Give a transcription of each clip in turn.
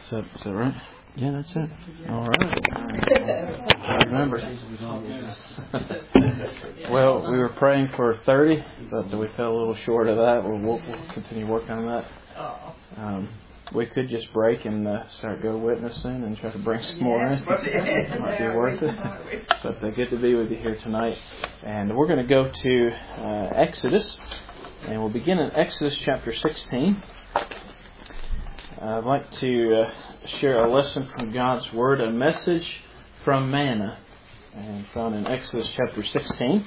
Is that right? Yeah, that's it. All right. I remember. Well, we were praying for 30, but we fell a little short of that. We'll continue working on that. We could just break and start go witnessing and try to bring some more in. It might be worth it. But good to be with you here tonight. And we're going to go to Exodus, and we'll begin in Exodus chapter 16. I'd like to share a lesson from God's Word, a message from manna, and found in Exodus chapter 16.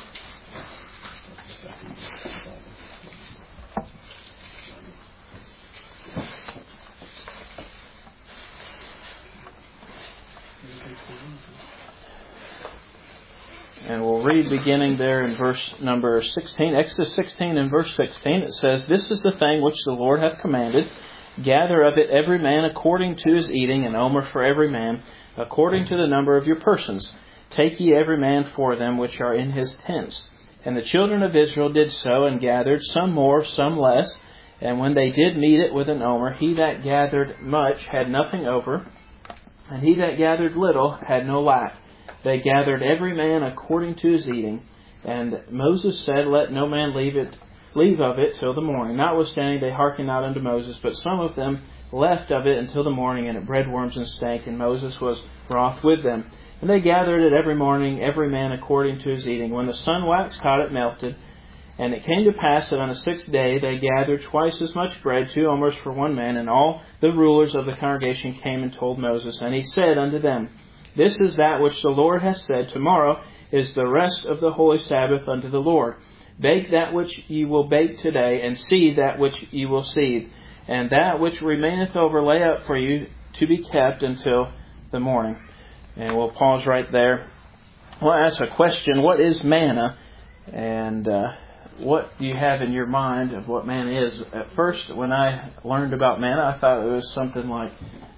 And we'll read beginning there in verse number 16. Exodus 16 and verse 16, it says, "This is the thing which the Lord hath commanded. Gather of it every man according to his eating, an omer for every man, according to the number of your persons. Take ye every man for them which are in his tents. And the children of Israel did so, and gathered, some more, some less. And when they did meet it with an omer, he that gathered much had nothing over, and he that gathered little had no lack. They gathered every man according to his eating. And Moses said, Let no man leave of it till the morning. Notwithstanding they hearkened not unto Moses, but some of them left of it until the morning, and it bred worms and stank, and Moses was wroth with them. And they gathered it every morning, every man according to his eating. When the sun waxed hot, it melted. And it came to pass that on the 6th day they gathered twice as much bread, 2 omers for one man. And all the rulers of the congregation came and told Moses. And he said unto them, This is that which the Lord hath said, Tomorrow is the rest of the holy Sabbath unto the Lord. Bake that which ye will bake today, and seed that which ye will seed. And that which remaineth over lay up for you to be kept until the morning." And we'll pause right there. We'll ask a question. What is manna? And what do you have in your mind of what manna is? At first, when I learned about manna, I thought it was something like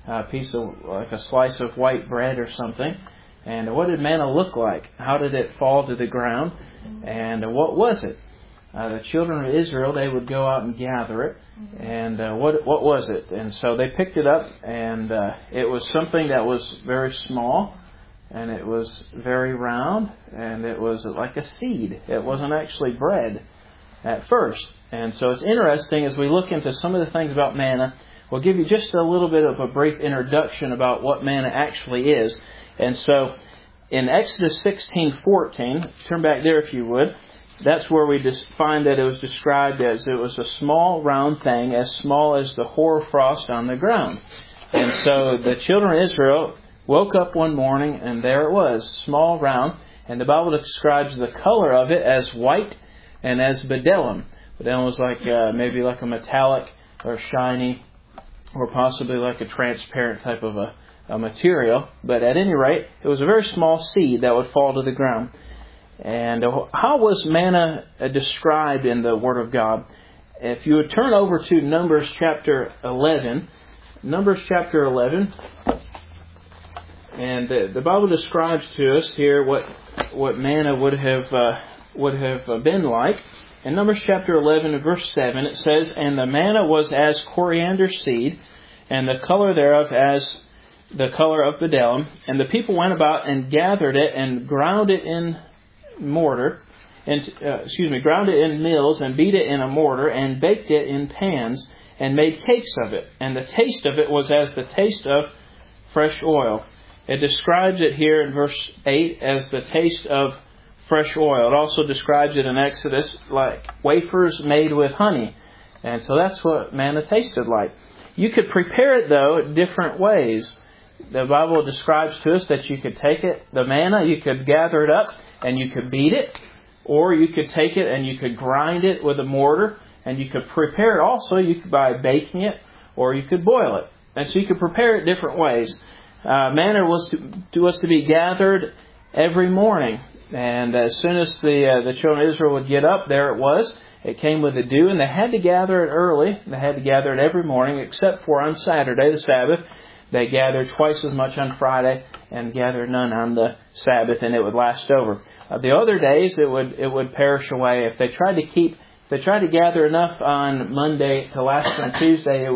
a slice of white bread or something. And what did manna look like? How did it fall to the ground? And what was it? The children of Israel, they would go out and gather it. And what was it? And so they picked it up, and it was something that was very small, and it was very round, and it was like a seed. It wasn't actually bread at first. And so it's interesting as we look into some of the things about manna. We'll give you just a little bit of a brief introduction about what manna actually is. And so in Exodus 16:14, turn back there if you would, that's where we find that it was described as it was a small round thing, as small as the hoarfrost on the ground. And so the children of Israel woke up one morning, and there it was, small, round, and the Bible describes the color of it as white and as bdellium. Bdellium was like maybe like a metallic or shiny, or possibly like a transparent type of a material. But at any rate, it was a very small seed that would fall to the ground. And how was manna described in the Word of God? If you would turn over to Numbers chapter 11. Numbers chapter 11. And the Bible describes to us here what manna would have been like. In Numbers chapter 11 and verse 7, it says, "And the manna was as coriander seed, and the color thereof as the color of bdellium. And the people went about and gathered it and ground it in ground it in mills and beat it in a mortar and baked it in pans and made cakes of it. And the taste of it was as the taste of fresh oil." It describes it here in verse 8 as the taste of fresh oil. It also describes it in Exodus like wafers made with honey. And so that's what manna tasted like. You could prepare it, though, different ways. The Bible describes to us that you could take it, the manna, you could gather it up and you could beat it. Or you could take it and you could grind it with a mortar. And you could prepare it also by baking it, or you could boil it. And so you could prepare it different ways. Manna was to be gathered every morning. And as soon as the children of Israel would get up, there it was. It came with the dew, and they had to gather it early. They had to gather it every morning, except for on Saturday, the Sabbath. They gathered twice as much on Friday and gathered none on the Sabbath, and it would last over. The other days, it would perish away. If they tried to gather enough on Monday to last on Tuesday, it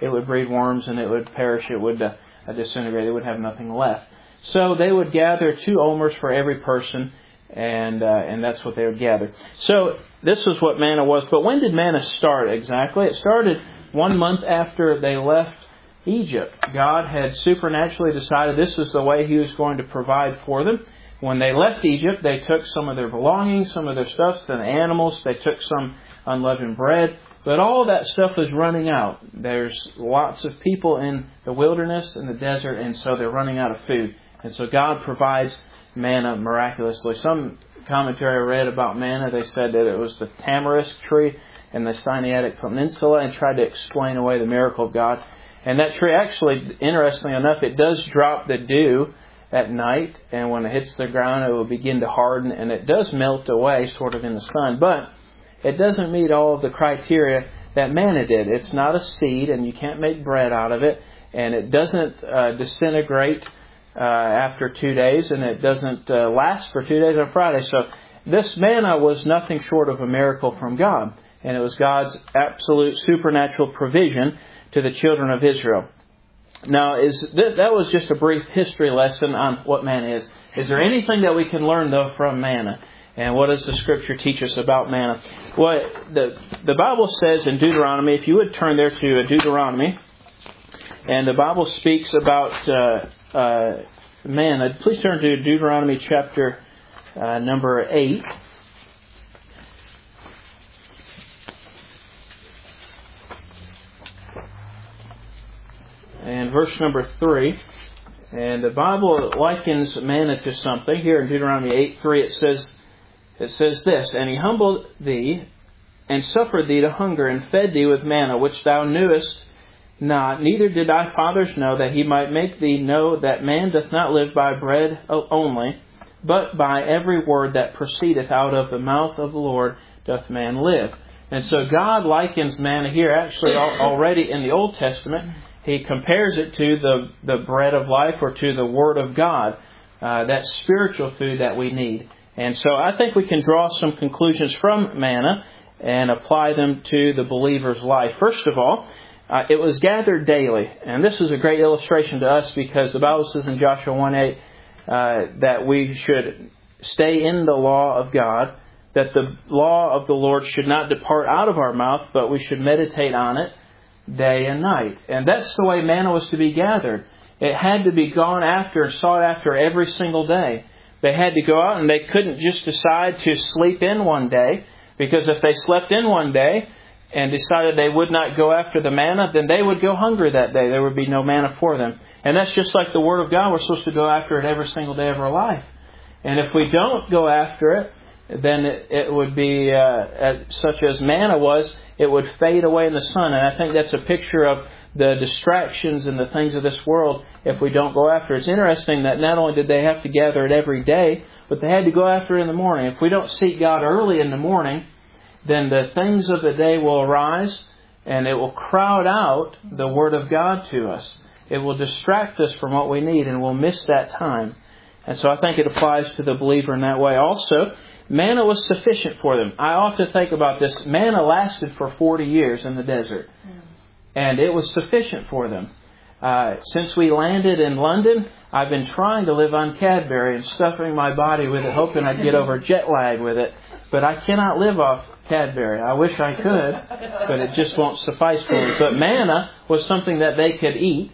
it would breed worms and it would perish, it would disintegrate, it would have nothing left. So they would gather 2 omers for every person, and that's what they would gather. So this was what manna was. But when did manna start exactly? It started 1 month after they left Egypt. God had supernaturally decided this was the way He was going to provide for them. When they left Egypt, they took some of their belongings, some of their stuff, the animals, they took some unleavened bread. But all that stuff is running out. There's lots of people in the wilderness, in the desert, and so they're running out of food. And so God provides manna miraculously. Some commentary I read about manna, they said that it was the tamarisk tree in the Sinaitic Peninsula, and tried to explain away the miracle of God. And that tree actually, interestingly enough, it does drop the dew at night, and when it hits the ground it will begin to harden, and it does melt away sort of in the sun. But it doesn't meet all of the criteria that manna did. It's not a seed, and you can't make bread out of it, and it doesn't disintegrate after 2 days, and it doesn't last for 2 days on Friday. So this manna was nothing short of a miracle from God, and it was God's absolute supernatural provision to the children of Israel. Now, that was just a brief history lesson on what manna is. Is there anything that we can learn, though, from manna? And what does the Scripture teach us about manna? Well, the Bible says in Deuteronomy, if you would turn there to Deuteronomy, and the Bible speaks about manna. Please turn to Deuteronomy chapter number 8. And verse number 3. And the Bible likens manna to something. Here in Deuteronomy 8:3 it says this, "And He humbled thee, and suffered thee to hunger, and fed thee with manna, which thou knewest not, neither did thy fathers know, that He might make thee know that man doth not live by bread only, but by every word that proceedeth out of the mouth of the Lord doth man live." And so God likens manna here, actually already in the Old Testament. He compares it to the bread of life, or to the Word of God, that spiritual food that we need. And so I think we can draw some conclusions from manna and apply them to the believer's life. First of all, it was gathered daily. And this is a great illustration to us, because the Bible says in Joshua 1:8 that we should stay in the law of God, that the law of the Lord should not depart out of our mouth, but we should meditate on it day and night. And that's the way manna was to be gathered. It had to be gone after, sought after every single day. They had to go out, and they couldn't just decide to sleep in one day, because if they slept in one day and decided they would not go after the manna, then they would go hungry that day. There would be no manna for them. And that's just like the Word of God. We're supposed to go after it every single day of our life. And if we don't go after it, then it would be, such as manna was, it would fade away in the sun. And I think that's a picture of the distractions and the things of this world if we don't go after it. It's interesting that not only did they have to gather it every day, but they had to go after it in the morning. If we don't seek God early in the morning, then the things of the day will arise, and it will crowd out the Word of God to us. It will distract us from what we need, and we'll miss that time. And so I think it applies to the believer in that way. Also, manna was sufficient for them. I often think about this. Manna lasted for 40 years in the desert. And it was sufficient for them. Since we landed in London, I've been trying to live on Cadbury and stuffing my body with it, hoping I'd get over jet lag with it. But I cannot live off Cadbury. I wish I could, but it just won't suffice for me. But manna was something that they could eat,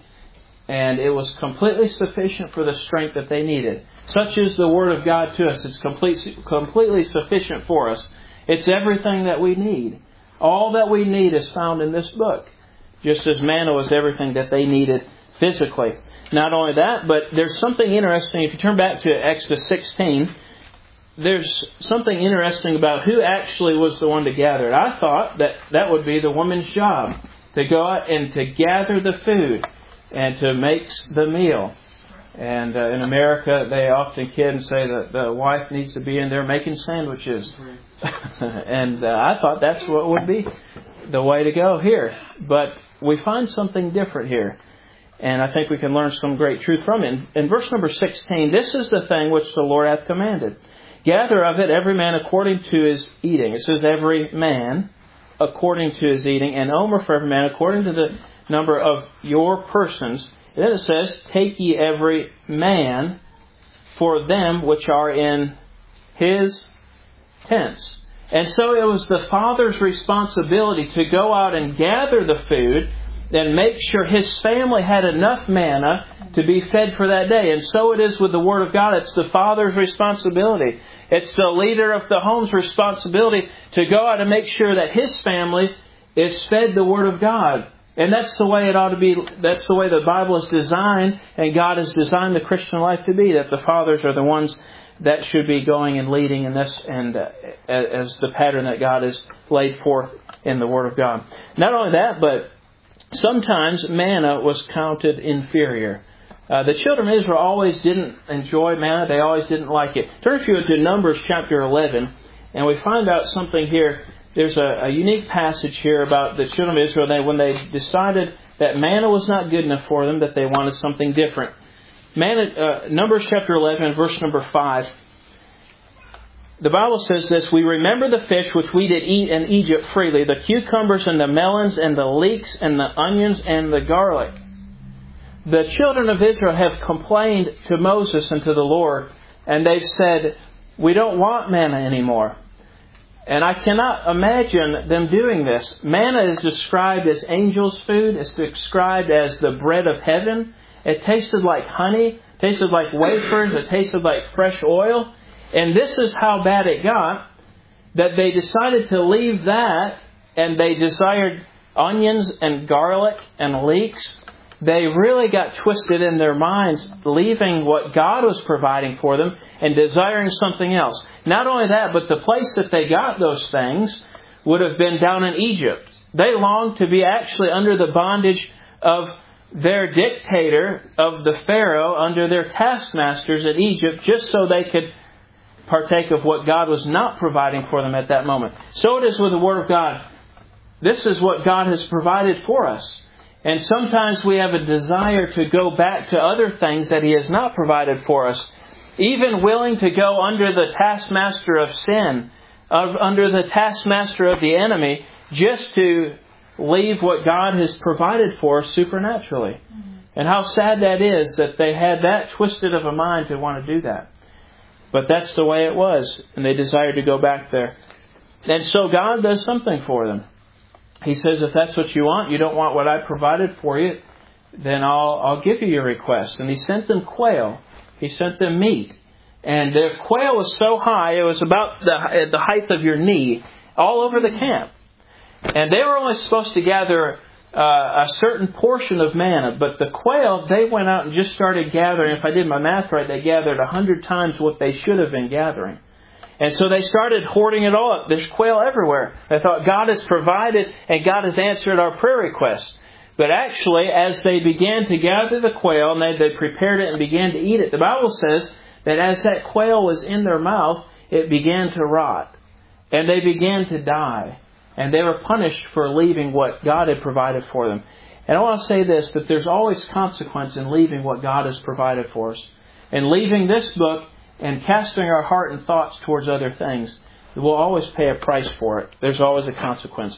and it was completely sufficient for the strength that they needed. Such is the Word of God to us. It's completely sufficient for us. It's everything that we need. All that we need is found in this book. Just as manna was everything that they needed physically. Not only that, but there's something interesting. If you turn back to Exodus 16, there's something interesting about who actually was the one to gather it. I thought that would be the woman's job, to go out and to gather the food and to make the meal. And in America, they often kid and say that the wife needs to be in there making sandwiches. And I thought that's what would be the way to go here. But we find something different here. And I think we can learn some great truth from it. In verse number 16, this is the thing which the Lord hath commanded. Gather of it every man according to his eating. It says every man according to his eating. And omer for every man according to the number of your persons. And then it says, take ye every man for them which are in his tents. And so it was the father's responsibility to go out and gather the food and make sure his family had enough manna to be fed for that day. And so it is with the Word of God. It's the father's responsibility. It's the leader of the home's responsibility to go out and make sure that his family is fed the Word of God. And that's the way it ought to be. That's the way the Bible is designed, and God has designed the Christian life to be, that the fathers are the ones that should be going and leading in this, and as the pattern that God has laid forth in the Word of God. Not only that, but sometimes manna was counted inferior. The children of Israel always didn't enjoy manna. They always didn't like it. Turn if you would to Numbers chapter 11, and we find out something here. There's a unique passage here about the children of Israel. When they decided that manna was not good enough for them, that they wanted something different. Numbers chapter 11, verse number 5. The Bible says this, we remember the fish which we did eat in Egypt freely, the cucumbers and the melons and the leeks and the onions and the garlic. The children of Israel have complained to Moses and to the Lord, and they've said, we don't want manna anymore. And I cannot imagine them doing this. Manna is described as angels' food. It's described as the bread of heaven. It tasted like honey, tasted like wafers, it tasted like fresh oil. And this is how bad it got, that they decided to leave that, and they desired onions and garlic and leeks. They really got twisted in their minds, leaving what God was providing for them and desiring something else. Not only that, but the place that they got those things would have been down in Egypt. They longed to be actually under the bondage of their dictator, of the Pharaoh, under their taskmasters in Egypt, just so they could partake of what God was not providing for them at that moment. So it is with the Word of God. This is what God has provided for us. And sometimes we have a desire to go back to other things that He has not provided for us. Even willing to go under the taskmaster of sin, under the taskmaster of the enemy, just to leave what God has provided for us supernaturally. And how sad that is that they had that twisted of a mind to want to do that. But that's the way it was, and they desired to go back there. And so God does something for them. He says, if that's what you want, you don't want what I provided for you, then I'll give you your request. And He sent them quail. He sent them meat. And the quail was so high, it was about the height of your knee, all over the camp. And they were only supposed to gather a certain portion of manna. But the quail, they went out and just started gathering. If I did my math right, they gathered 100 times what they should have been gathering. And so they started hoarding it all up. There's quail everywhere. They thought God has provided and God has answered our prayer requests. But actually, as they began to gather the quail and they prepared it and began to eat it, the Bible says that as that quail was in their mouth, it began to rot. And they began to die. And they were punished for leaving what God had provided for them. And I want to say this, that there's always consequence in leaving what God has provided for us. And leaving this book and casting our heart and thoughts towards other things, we'll always pay a price for it. There's always a consequence.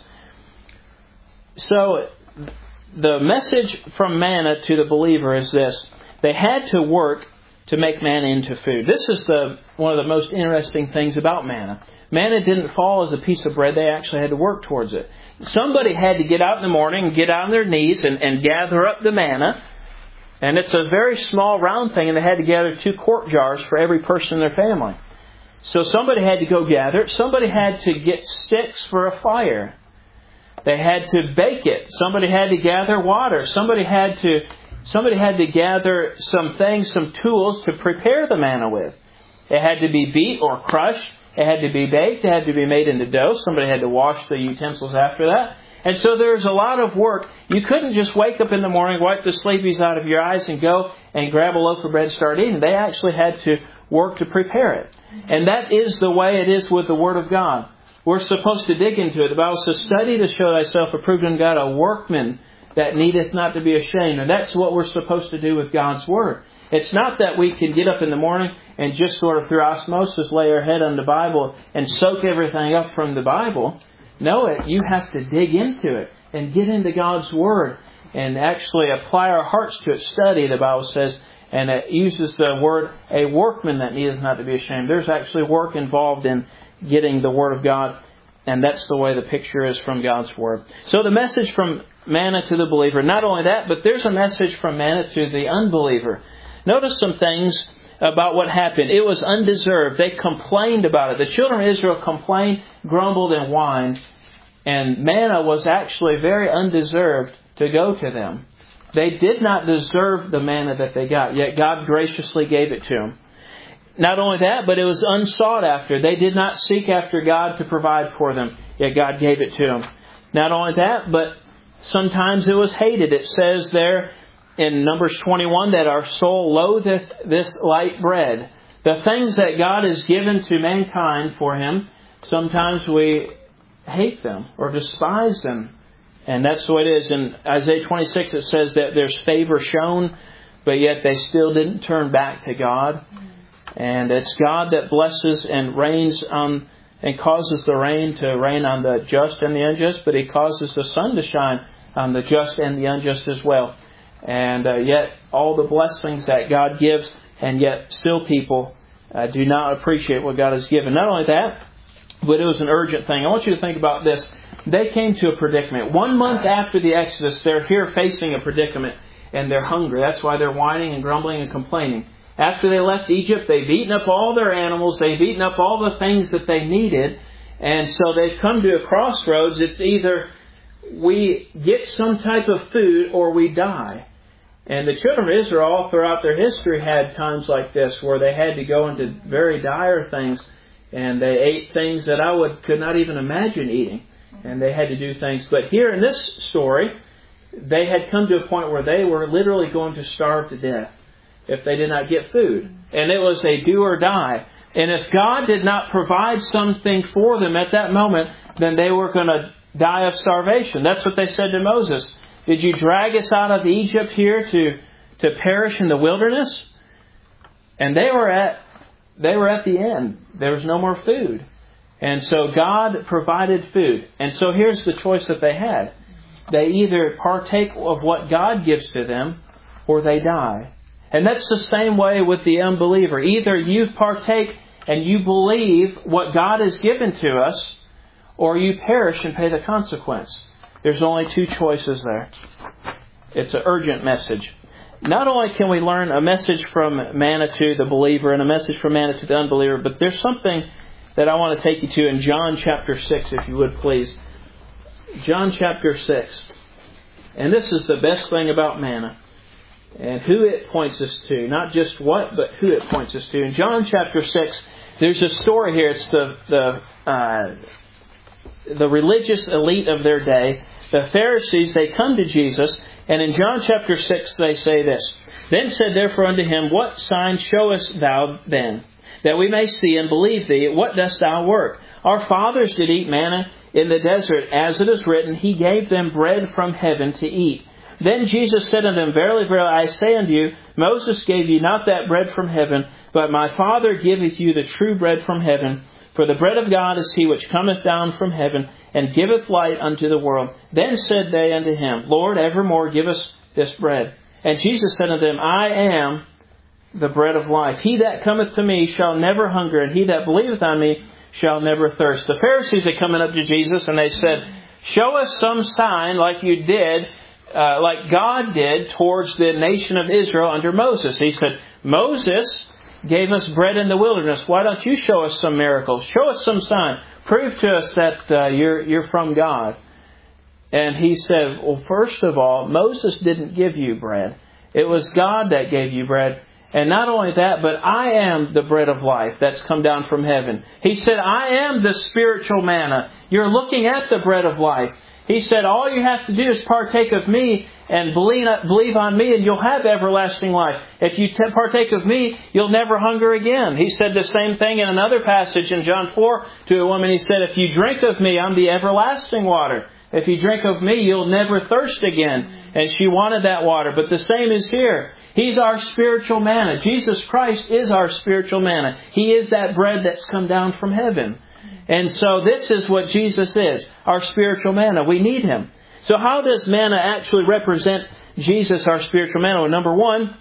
So, the message from manna to the believer is this. They had to work to make manna into food. This is one of the most interesting things about manna. Manna didn't fall as a piece of bread. They actually had to work towards it. Somebody had to get out in the morning and get on their knees and gather up the manna. And it's a very small round thing, and they had to gather 2 quart jars for every person in their family. So somebody had to go gather it. Somebody had to get sticks for a fire. They had to bake it. Somebody had to gather water. Somebody had to gather some things, some tools to prepare the manna with. It had to be beat or crushed. It had to be baked. It had to be made into dough. Somebody had to wash the utensils after that. And so there's a lot of work. You couldn't just wake up in the morning, wipe the sleepies out of your eyes, and go and grab a loaf of bread and start eating. They actually had to work to prepare it. And that is the way it is with the Word of God. We're supposed to dig into it. The Bible says, study to show thyself approved unto God, a workman that needeth not to be ashamed. And that's what we're supposed to do with God's Word. It's not that we can get up in the morning and just sort of through osmosis lay our head on the Bible and soak everything up from the Bible. No, you have to dig into it and get into God's Word and actually apply our hearts to it, study, the Bible says, and it uses the word, a workman that needeth not to be ashamed. There's actually work involved in getting the Word of God, and that's the way the picture is from God's Word. So the message from manna to the believer, not only that, but there's a message from manna to the unbeliever. Notice some things about what happened. It was undeserved. They complained about it. The children of Israel complained, grumbled, and whined, and manna was actually very undeserved to go to them. They did not deserve the manna that they got, yet God graciously gave it to them. Not only that, but it was unsought after. They did not seek after God to provide for them, yet God gave it to them. Not only that, but sometimes it was hated. It says there in Numbers 21 that our soul loatheth this light bread. The things that God has given to mankind for Him, sometimes we hate them or despise them. And that's the way it is. In Isaiah 26 it says that there's favor shown, but yet they still didn't turn back to God. And it's God that blesses and rains on and causes the rain to rain on the just and the unjust, but He causes the sun to shine on the just and the unjust as well. And yet all the blessings that God gives, and yet still people do not appreciate what God has given. Not only that, but it was an urgent thing. I want you to think about this. They came to a predicament. 1 month after the Exodus, they're here facing a predicament, and they're hungry. That's why they're whining and grumbling and complaining. After they left Egypt, they've eaten up all their animals. They've eaten up all the things that they needed. And so they've come to a crossroads. It's either we get some type of food or we die. And the children of Israel all throughout their history had times like this where they had to go into very dire things. And they ate things that could not even imagine eating. And they had to do things. But here in this story, they had come to a point where they were literally going to starve to death if they did not get food. And it was a do or die. And if God did not provide something for them at that moment, then they were going to die of starvation. That's what they said to Moses. Did you drag us out of Egypt here to perish in the wilderness? And they were at the end. There was no more food. And so God provided food. And so here's the choice that they had. They either partake of what God gives to them or they die. And that's the same way with the unbeliever. Either you partake and you believe what God has given to us, or you perish and pay the consequence. There's only two choices there. It's an urgent message. Not only can we learn a message from manna to the believer and a message from manna to the unbeliever, but there's something that I want to take you to in John chapter 6, if you would please. John chapter 6. And this is the best thing about manna. And who it points us to. Not just what, but who it points us to. In John chapter 6, there's a story here. It's the religious elite of their day. The Pharisees, they come to Jesus. And in John chapter 6, they say this. Then said therefore unto him, What sign showest thou then, that we may see and believe thee? What dost thou work? Our fathers did eat manna in the desert, as it is written, He gave them bread from heaven to eat. Then Jesus said unto them, Verily, verily, I say unto you, Moses gave you not that bread from heaven, but my Father giveth you the true bread from heaven. For the bread of God is He which cometh down from heaven, and giveth light unto the world. Then said they unto Him, Lord, evermore give us this bread. And Jesus said unto them, I am the bread of life. He that cometh to me shall never hunger, and he that believeth on me shall never thirst. The Pharisees had come up to Jesus, and they said, Show us some sign like you did, like God did towards the nation of Israel under Moses. He said, Moses gave us bread in the wilderness. Why don't you show us some miracles? Show us some sign. Prove to us that you're from God. And he said, well, first of all, Moses didn't give you bread. It was God that gave you bread. And not only that, but I am the bread of life that's come down from heaven. He said, I am the spiritual manna. You're looking at the bread of life. He said, all you have to do is partake of me and believe on me, and you'll have everlasting life. If you partake of me, you'll never hunger again. He said the same thing in another passage in John 4 to a woman. He said, if you drink of me, I'm the everlasting water. If you drink of me, you'll never thirst again. And she wanted that water. But the same is here. He's our spiritual manna. Jesus Christ is our spiritual manna. He is that bread that's come down from heaven. And so this is what Jesus is, our spiritual manna. We need Him. So how does manna actually represent Jesus, our spiritual manna? Well, number one,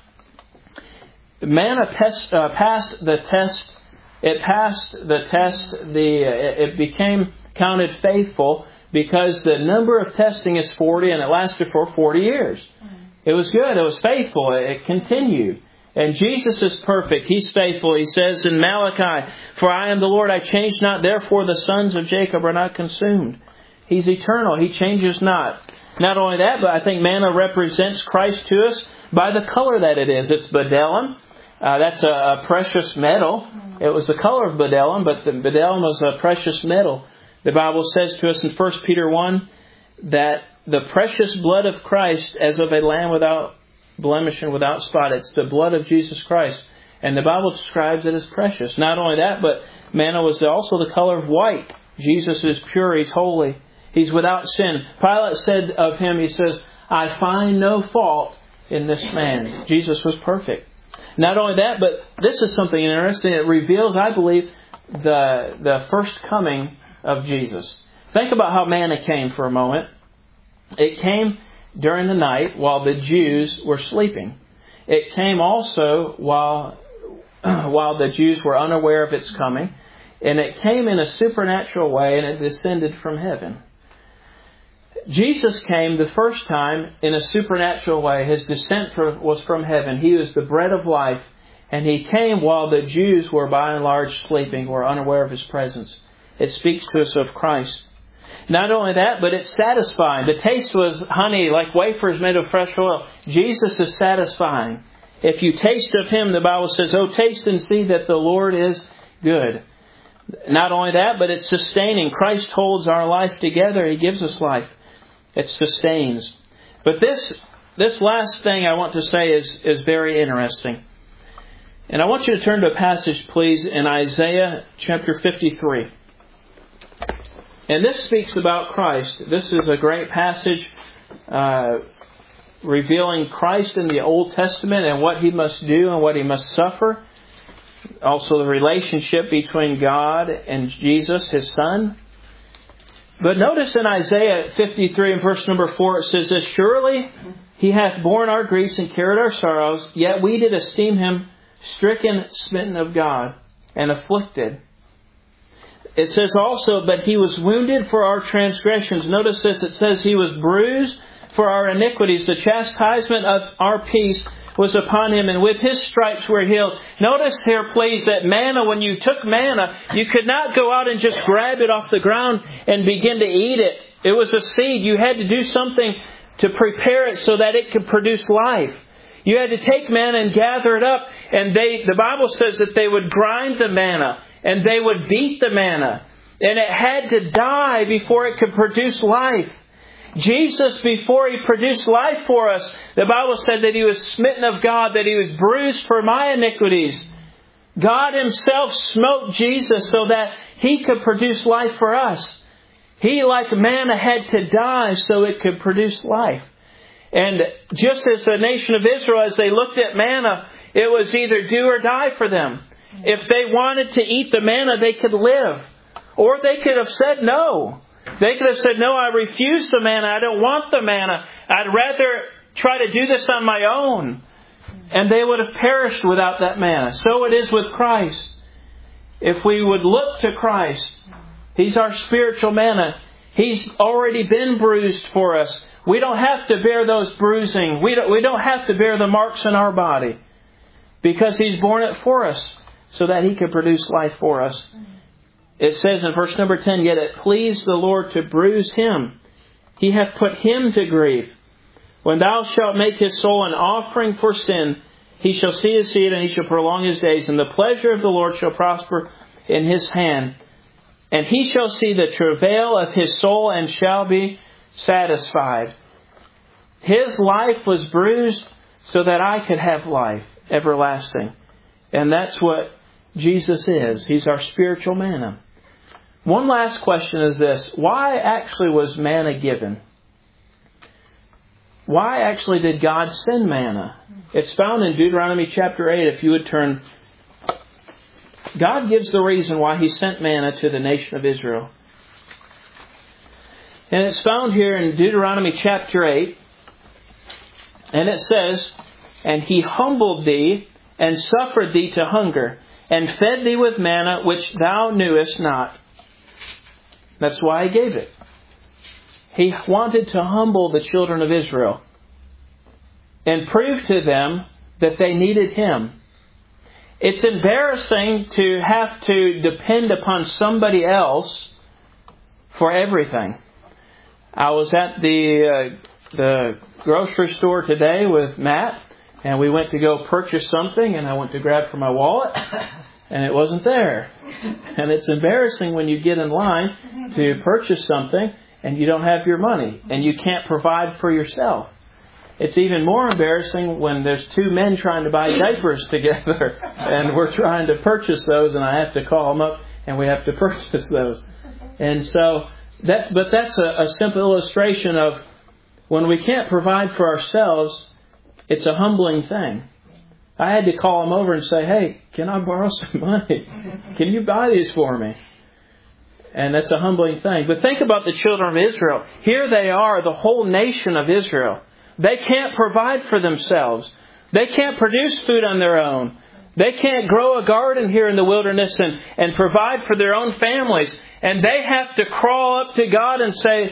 manna passed the test. It passed the test. It became counted faithful because the number of testing is 40, and it lasted for 40 years. It was good. It was faithful. It continued. And Jesus is perfect. He's faithful. He says in Malachi, "For I am the Lord, I change not, therefore the sons of Jacob are not consumed." He's eternal. He changes not. Not only that, but I think manna represents Christ to us by the color that it is. It's bdellium. That's a precious metal. It was the color of bdellium, but the bdellium was a precious metal. The Bible says to us in 1 Peter 1 that the precious blood of Christ, as of a lamb without blemish and without spot, it's the blood of Jesus Christ. And the Bible describes it as precious. Not only that, but manna was also the color of white. Jesus is pure. He's holy. He's without sin. Pilate said of him, he says, "I find no fault in this man." Jesus was perfect. Not only that, but this is something interesting. It reveals, I believe, the first coming of Jesus. Think about how manna came for a moment. It came during the night while the Jews were sleeping. It came also while the Jews were unaware of its coming. And it came in a supernatural way, and it descended from heaven. Jesus came the first time in a supernatural way. His descent was from heaven. He was the bread of life. And He came while the Jews were by and large sleeping, were unaware of His presence. It speaks to us of Christ. Not only that, but it's satisfying. The taste was honey, like wafers made of fresh oil. Jesus is satisfying. If you taste of Him, the Bible says, "Oh, taste and see that the Lord is good." Not only that, but it's sustaining. Christ holds our life together. He gives us life. It sustains. But this last thing I want to say is very interesting. And I want you to turn to a passage, please, in Isaiah chapter 53. And this speaks about Christ. This is a great passage revealing Christ in the Old Testament and what He must do and what He must suffer. Also the relationship between God and Jesus, His Son. But notice in Isaiah 53 and verse number 4, it says this, "Surely He hath borne our griefs and carried our sorrows, yet we did esteem Him stricken, smitten of God, and afflicted." It says also, "But He was wounded for our transgressions." Notice this, it says, "He was bruised for our iniquities. The chastisement of our peace was upon Him, and with His stripes we're healed." Notice here, please, that manna, when you took manna, you could not go out and just grab it off the ground and begin to eat it. It was a seed. You had to do something to prepare it so that it could produce life. You had to take manna and gather it up, and the Bible says that they would grind the manna, and they would beat the manna, and it had to die before it could produce life. Jesus, before He produced life for us, the Bible said that He was smitten of God, that He was bruised for my iniquities. God Himself smote Jesus so that He could produce life for us. He, like manna, had to die so it could produce life. And just as the nation of Israel, as they looked at manna, it was either do or die for them. If they wanted to eat the manna, they could live. Or they could have said no. They could have said, "No, I refuse the manna. I don't want the manna. I'd rather try to do this on my own." And they would have perished without that manna. So it is with Christ. If we would look to Christ, He's our spiritual manna. He's already been bruised for us. We don't have to bear those bruising. We don't have to bear the marks in our body. Because He's borne it for us so that He could produce life for us. It says in verse number 10, "Yet it pleased the Lord to bruise Him. He hath put Him to grief. When thou shalt make His soul an offering for sin, He shall see His seed, and He shall prolong His days. And the pleasure of the Lord shall prosper in His hand. And He shall see the travail of His soul, and shall be satisfied." His life was bruised so that I could have life everlasting. And that's what Jesus is. He's our spiritual manna. One last question is this. Why actually was manna given? Why actually did God send manna? It's found in Deuteronomy chapter 8, if you would turn. God gives the reason why He sent manna to the nation of Israel. And it's found here in Deuteronomy chapter 8. And it says, "And He humbled thee, and suffered thee to hunger, and fed thee with manna which thou knewest not." That's why He gave it. He wanted to humble the children of Israel and prove to them that they needed Him. It's embarrassing to have to depend upon somebody else for everything. I was at the grocery store today with Matt, and we went to go purchase something, and I went to grab for my wallet, and it wasn't there. And it's embarrassing when you get in line to purchase something and you don't have your money, and you can't provide for yourself. It's even more embarrassing when there's two men trying to buy diapers together, and we're trying to purchase those, and I have to call them up, and we have to purchase those. And so that's a simple illustration of when we can't provide for ourselves, it's a humbling thing. I had to call them over and say, "Hey, can I borrow some money? Can you buy these for me?" And that's a humbling thing. But think about the children of Israel. Here they are, the whole nation of Israel. They can't provide for themselves. They can't produce food on their own. They can't grow a garden here in the wilderness and provide for their own families. And they have to crawl up to God and say,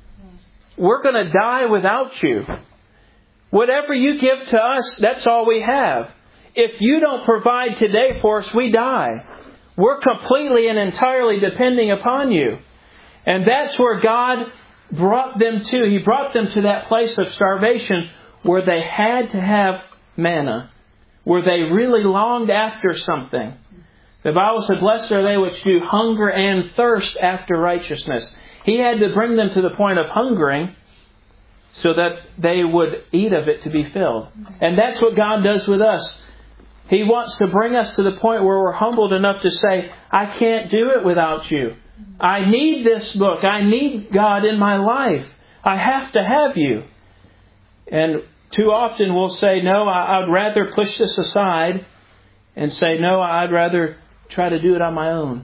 "We're going to die without you. Whatever you give to us, that's all we have. If you don't provide today for us, we die. We're completely and entirely depending upon you." And that's where God brought them to. He brought them to that place of starvation where they had to have manna, where they really longed after something. The Bible said, "Blessed are they which do hunger and thirst after righteousness." He had to bring them to the point of hungering so that they would eat of it to be filled. And that's what God does with us. He wants to bring us to the point where we're humbled enough to say, "I can't do it without you. I need this book. I need God in my life. I have to have you." And too often we'll say, "No, I'd rather push this aside," and say, "No, I'd rather try to do it on my own."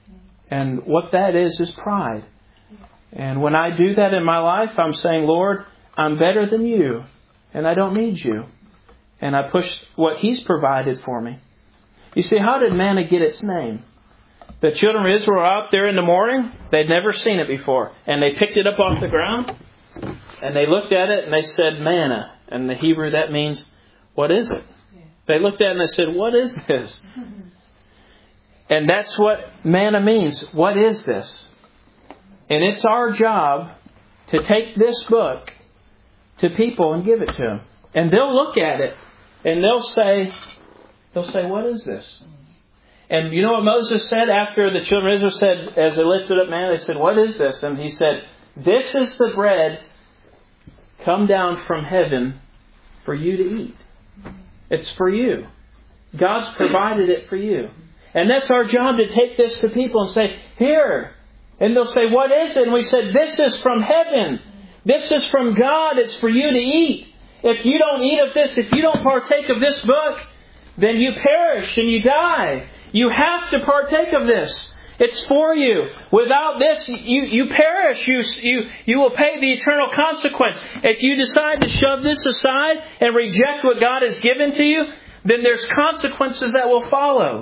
And what that is pride. And when I do that in my life, I'm saying, "Lord, I'm better than you, and I don't need you." And I push what He's provided for me. You see, how did manna get its name? The children of Israel were out there in the morning. They'd never seen it before. And they picked it up off the ground. And they looked at it and they said, "Manna." In the Hebrew, that means, "What is it?" They looked at it and they said, "What is this?" And that's what manna means. What is this? And it's our job to take this book to people and give it to them. And they'll look at it and they'll say, "What is this?" And you know what Moses said after the children of Israel said, as they lifted up manna, they said, "What is this?" And he said, "This is the bread come down from heaven for you to eat. It's for you. God's provided it for you." And that's our job, to take this to people and say, "Here." And they'll say, "What is it?" And we said, "This is from heaven. This is from God. It's for you to eat. If you don't eat of this, if you don't partake of this book, then you perish and you die. You have to partake of this. It's for you. Without this, you perish. You will pay the eternal consequence. If you decide to shove this aside and reject what God has given to you, then there's consequences that will follow.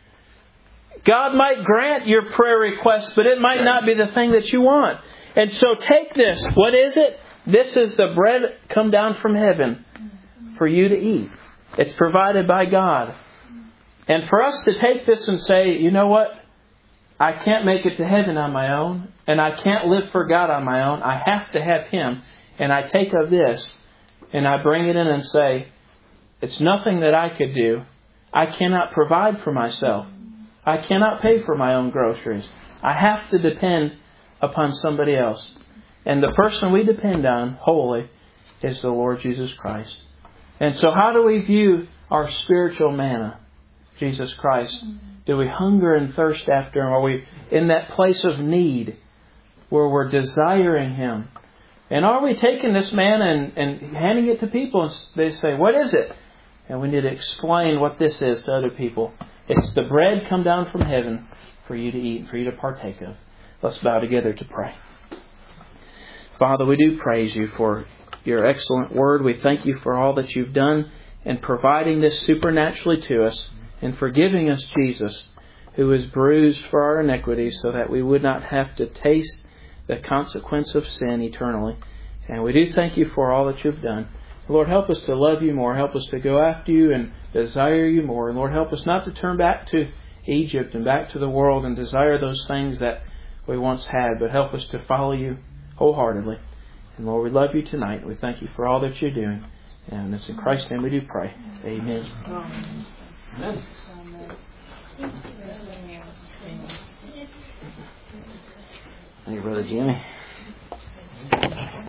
God might grant your prayer request, but it might not be the thing that you want. And so take this. What is it? This is the bread come down from heaven for you to eat. It's provided by God. And for us to take this and say, "You know what? I can't make it to heaven on my own, and I can't live for God on my own. I have to have Him." And I take of this, and I bring it in and say, "It's nothing that I could do. I cannot provide for myself. I cannot pay for my own groceries. I have to depend upon somebody else." And the person we depend on wholly is the Lord Jesus Christ. And so how do we view our spiritual manna? Jesus Christ. Do we hunger and thirst after Him? Are we in that place of need where we're desiring Him? And are we taking this manna and handing it to people and they say, "What is it?" And we need to explain what this is to other people. It's the bread come down from heaven for you to eat, for you to partake of. Let's bow together to pray. Father, we do praise You for Your excellent Word. We thank You for all that You've done in providing this supernaturally to us and for giving us Jesus, who was bruised for our iniquities so that we would not have to taste the consequence of sin eternally. And we do thank You for all that You've done. Lord, help us to love You more. Help us to go after You and desire You more. And Lord, help us not to turn back to Egypt and back to the world and desire those things that we once had, but help us to follow You wholeheartedly. And Lord, we love You tonight. We thank You for all that You're doing. And it's in Christ's name we do pray. Amen. Amen. Thank you, Brother Jimmy.